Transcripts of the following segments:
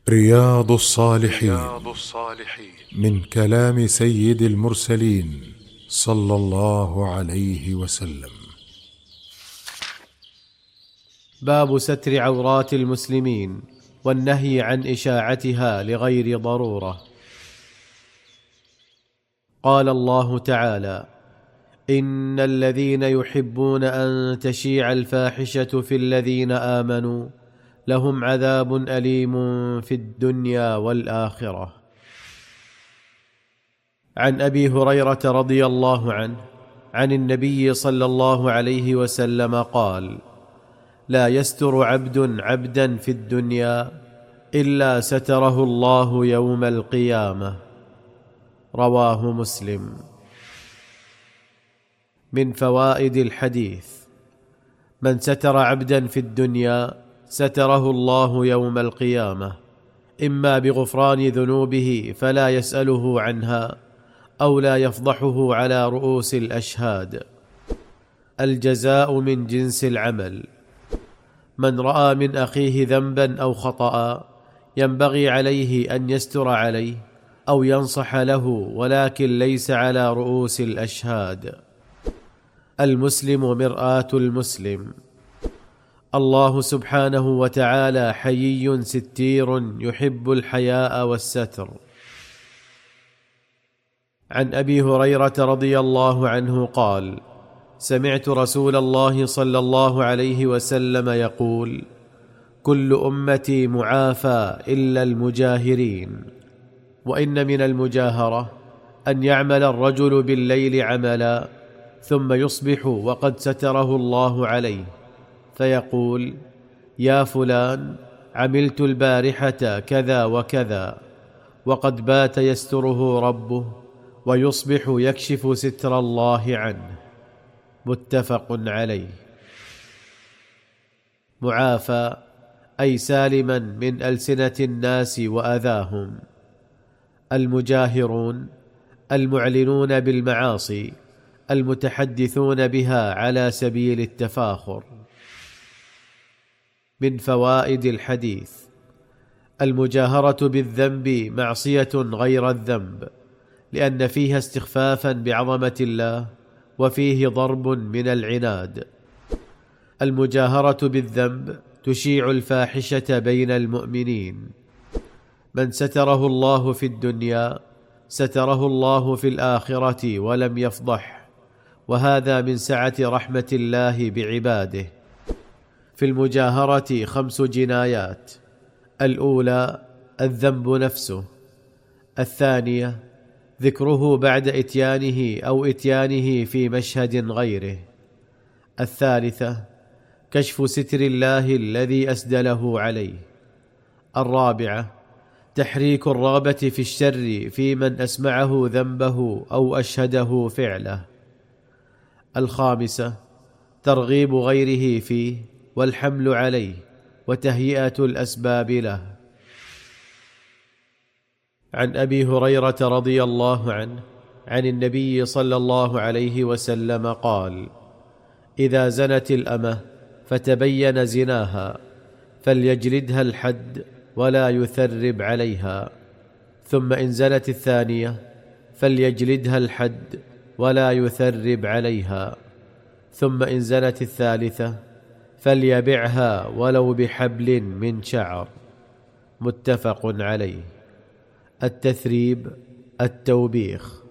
رياض الصالحين من كلام سيد المرسلين صلى الله عليه وسلم. باب ستر عورات المسلمين والنهي عن إشاعتها لغير ضرورة. قال الله تعالى: إن الذين يحبون أن تشيع الفاحشة في الذين آمنوا لهم عذاب أليم في الدنيا والآخرة. عن أبي هريرة رضي الله عنه عن النبي صلى الله عليه وسلم قال: لا يستر عبد عبدا في الدنيا إلا ستره الله يوم القيامة. رواه مسلم. من فوائد الحديث: من ستر عبدا في الدنيا ستره الله يوم القيامة، إما بغفران ذنوبه فلا يسأله عنها، أو لا يفضحه على رؤوس الأشهاد. الجزاء من جنس العمل. من رأى من أخيه ذنبا أو خطأ ينبغي عليه أن يستر عليه أو ينصح له، ولكن ليس على رؤوس الأشهاد. المسلم مرآة المسلم. الله سبحانه وتعالى حيي ستير يحب الحياء والستر. عن أبي هريرة رضي الله عنه قال: سمعت رسول الله صلى الله عليه وسلم يقول: كل أمتي معافى إلا المجاهرين. وإن من المجاهرة أن يعمل الرجل بالليل عملا ثم يصبح وقد ستره الله عليه، فيقول: يا فلان، عملت البارحة كذا وكذا، وقد بات يستره ربه، ويصبح يكشف ستر الله عنه. متفق عليه. معافى أي سالما من ألسنة الناس وأذاهم. المجاهرون المعلنون بالمعاصي المتحدثون بها على سبيل التفاخر. من فوائد الحديث: المجاهرة بالذنب معصية غير الذنب، لأن فيها استخفافا بعظمة الله، وفيه ضرب من العناد. المجاهرة بالذنب تشيع الفاحشة بين المؤمنين. من ستره الله في الدنيا ستره الله في الآخرة ولم يفضح، وهذا من سعة رحمة الله بعباده. في المجاهرة 5 جنايات: الأولى الذنب نفسه، الثانية ذكره بعد إتيانه أو إتيانه في مشهد غيره، الثالثة كشف ستر الله الذي أسدله عليه، الرابعة تحريك الرغبة في الشر في من أسمعه ذنبه أو أشهده فعله، الخامسة ترغيب غيره فيه والحمل عليه وتهيئة الأسباب له. عن أبي هريرة رضي الله عنه عن النبي صلى الله عليه وسلم قال: إذا زنت الأمة فتبين زناها فليجلدها الحد ولا يثرب عليها، ثم إن زنت الثانية فليجلدها الحد ولا يثرب عليها، ثم إن زنت الثالثة فليبعها ولو بحبل من شعر. متفق عليه. التثريب التوبيخ.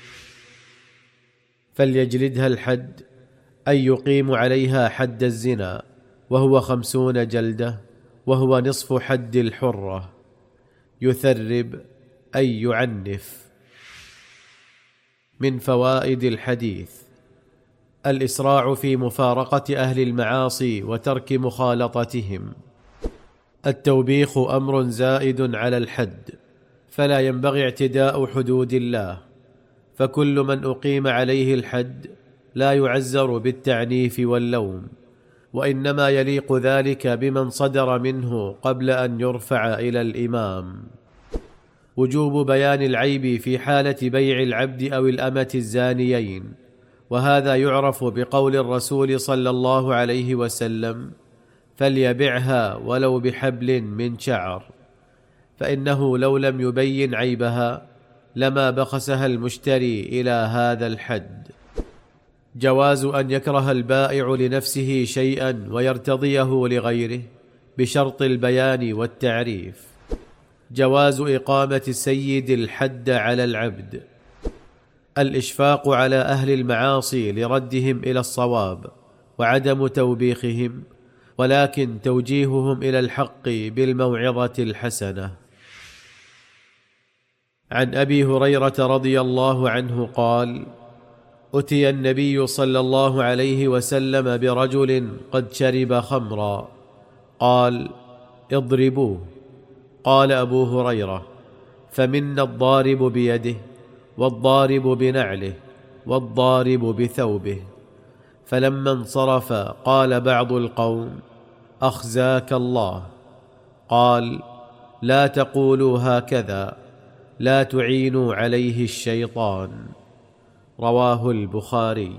فليجلدها الحد أي يقيم عليها حد الزنا، وهو 50 جلدة، وهو نصف حد الحرة. يثرب أي يعنف. من فوائد الحديث: الإسراع في مفارقة أهل المعاصي وترك مخالطتهم. التوبيخ أمر زائد على الحد، فلا ينبغي اعتداء حدود الله، فكل من أقيم عليه الحد لا يعزر بالتعنيف واللوم، وإنما يليق ذلك بمن صدر منه قبل أن يرفع إلى الإمام. وجوب بيان العيب في حالة بيع العبد أو الأمة الزانيين، وهذا يعرف بقول الرسول صلى الله عليه وسلم: فليبعها ولو بحبل من شعر، فإنه لو لم يبين عيبها لما بخسها المشتري إلى هذا الحد. جواز أن يكره البائع لنفسه شيئا ويرتضيه لغيره بشرط البيان والتعريف. جواز إقامة السيد الحد على العبد. الإشفاق على أهل المعاصي لردهم إلى الصواب وعدم توبيخهم، ولكن توجيههم إلى الحق بالموعظة الحسنة. عن أبي هريرة رضي الله عنه قال: أتي النبي صلى الله عليه وسلم برجل قد شرب خمرا، قال: اضربوه. قال أبو هريرة: فمنا الضارب بيده، والضارب بنعله، والضارب بثوبه. فلما انصرف قال بعض القوم: أخزاك الله. قال: لا تقولوا هكذا، لا تعينوا عليه الشيطان. رواه البخاري.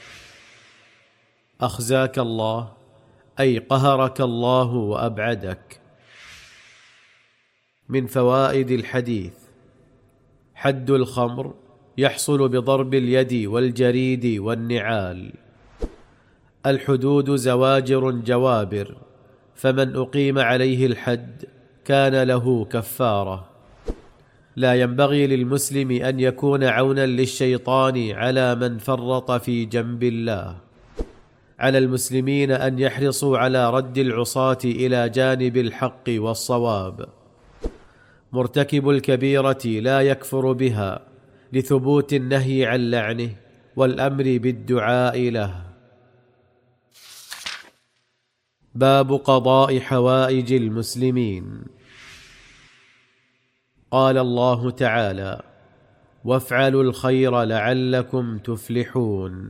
أخزاك الله أي قهرك الله وأبعدك. من فوائد الحديث: حد الخمر يحصل بضرب اليد والجريد والنعال. الحدود زواجر جوابر، فمن أقيم عليه الحد كان له كفارة. لا ينبغي للمسلم أن يكون عونا للشيطان على من فرط في جنب الله. على المسلمين أن يحرصوا على رد العصاة إلى جانب الحق والصواب. مرتكب الكبيرة لا يكفر بها لثبوت النهي عن لعنه والأمر بالدعاء له. باب قضاء حوائج المسلمين. قال الله تعالى: وافعلوا الخير لعلكم تفلحون.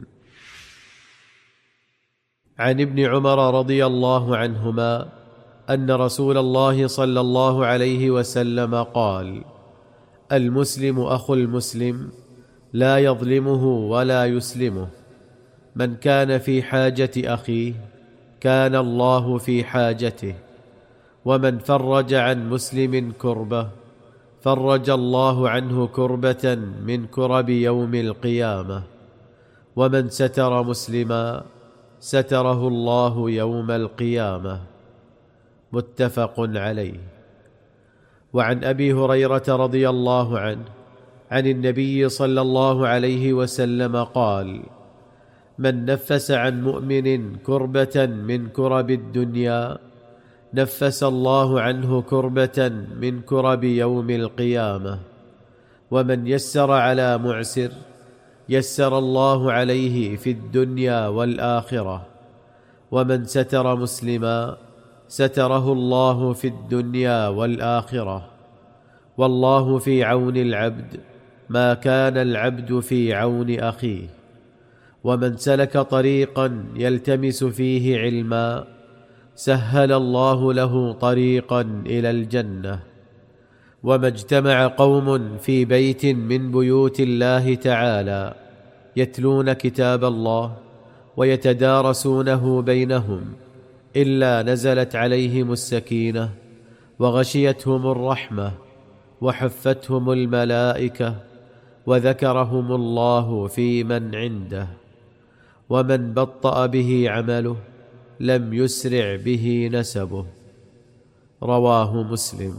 عن ابن عمر رضي الله عنهما أن رسول الله صلى الله عليه وسلم قال: المسلم أخو المسلم لا يظلمه ولا يسلمه. من كان في حاجة أخيه كان الله في حاجته، ومن فرج عن مسلم كربة فرج الله عنه كربة من كرب يوم القيامة، ومن ستر مسلما ستره الله يوم القيامة. متفق عليه. وعن أبي هريرة رضي الله عنه عن النبي صلى الله عليه وسلم قال: من نفس عن مؤمن كربة من كرب الدنيا نفس الله عنه كربة من كرب يوم القيامة. ومن يسر على معسر يسر الله عليه في الدنيا والآخرة. ومن ستر مسلما ستره الله في الدنيا والآخرة. والله في عون العبد ما كان العبد في عون أخيه. ومن سلك طريقا يلتمس فيه علما سهل الله له طريقا إلى الجنة. وما اجتمع قوم في بيت من بيوت الله تعالى يتلون كتاب الله ويتدارسونه بينهم إلا نزلت عليهم السكينة وغشيتهم الرحمة وحفتهم الملائكة وذكرهم الله في من عنده. ومن بطأ به عمله لم يسرع به نسبه. رواه مسلم.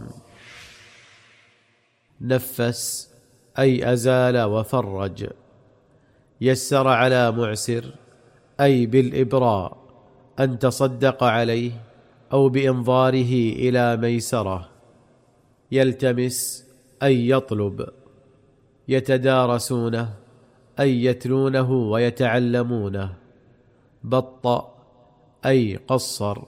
نفس أي أزال وفرج. يسر على معسر أي بالإبراء، أن تصدق عليه أو بإنظاره إلى ميسرة. يلتمس أي يطلب. يتدارسونه أي يتلونه ويتعلمونه. بطأ أي قصر.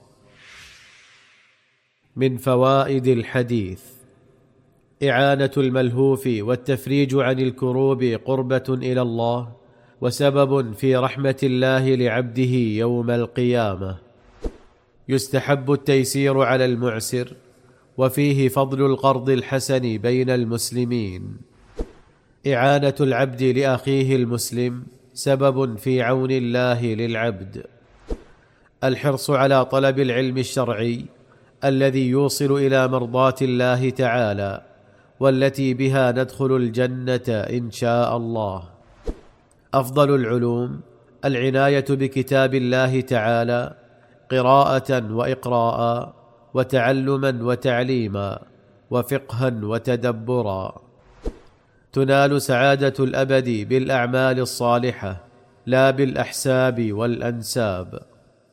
من فوائد الحديث: إعانة الملهوف والتفريج عن الكروب قربة إلى الله وسبب في رحمة الله لعبده يوم القيامة. يستحب التيسير على المعسر، وفيه فضل القرض الحسن بين المسلمين. إعانة العبد لأخيه المسلم سبب في عون الله للعبد. الحرص على طلب العلم الشرعي الذي يوصل إلى مرضاة الله تعالى، والتي بها ندخل الجنة إن شاء الله. أفضل العلوم العناية بكتاب الله تعالى قراءة وإقراء، وتعلما وتعليما، وفقها وتدبرا. تنال سعادة الأبد بالأعمال الصالحة لا بالأحساب والأنساب.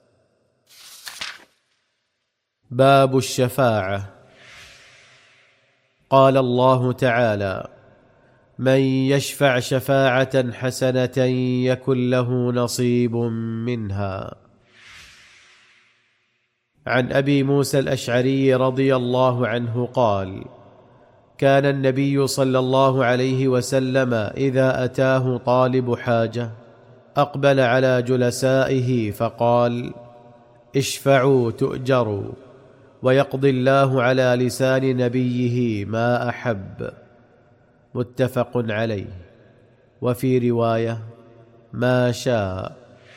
باب الشفاعة. قال الله تعالى: من يشفع شفاعة حسنة يكن له نصيب منها. عن أبي موسى الأشعري رضي الله عنه قال: كان النبي صلى الله عليه وسلم إذا أتاه طالب حاجة أقبل على جلسائه فقال: اشفعوا تؤجروا، ويقضي الله على لسان نبيه ما أحب. متفق عليه. وفي رواية: ما شاء.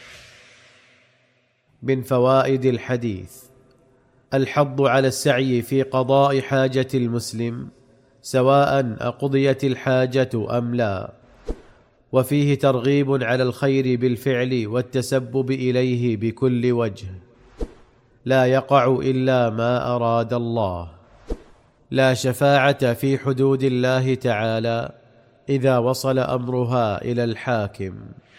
من فوائد الحديث: الحض على السعي في قضاء حاجة المسلم سواء أقضيت الحاجة أم لا، وفيه ترغيب على الخير بالفعل والتسبب إليه بكل وجه، لا يقع إلا ما أراد الله. لا شفاعة في حدود الله تعالى إذا وصل أمرها إلى الحاكم.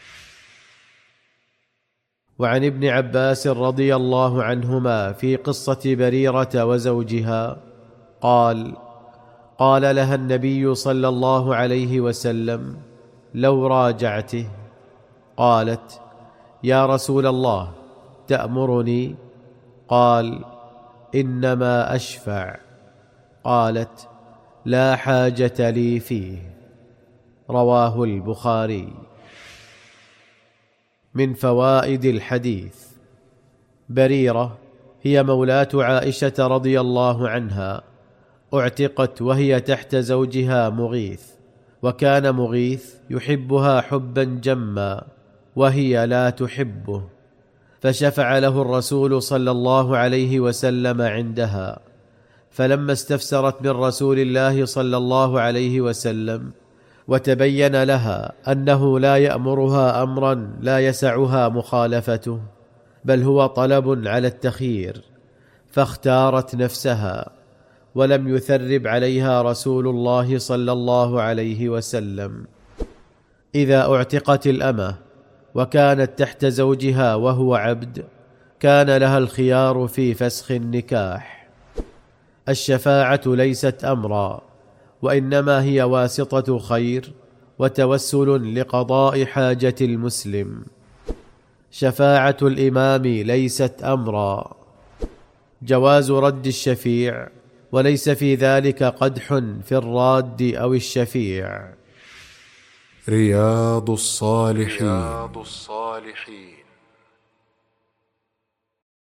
وعن ابن عباس رضي الله عنهما في قصة بريرة وزوجها قال: قال لها النبي صلى الله عليه وسلم: لو راجعته. قالت: يا رسول الله تأمرني؟ قال: إنما أشفع. قالت: لا حاجة لي فيه. رواه البخاري. من فوائد الحديث: بريرة هي مولاة عائشة رضي الله عنها، اعتقت وهي تحت زوجها مغيث، وكان مغيث يحبها حبا جما وهي لا تحبه، فشفع له الرسول صلى الله عليه وسلم عندها. فلما استفسرت من رسول الله صلى الله عليه وسلم وتبين لها أنه لا يأمرها أمرا لا يسعها مخالفته، بل هو طلب على التخيير، فاختارت نفسها، ولم يثرب عليها رسول الله صلى الله عليه وسلم. إذا اعتقت الأمة وكانت تحت زوجها وهو عبد، كان لها الخيار في فسخ النكاح. الشفاعة ليست أمرا، وإنما هي واسطة خير وتوسل لقضاء حاجة المسلم. شفاعة الإمام ليست أمرا. جواز رد الشفيع، وليس في ذلك قدح في الراد أو الشفيع. رياض الصالحين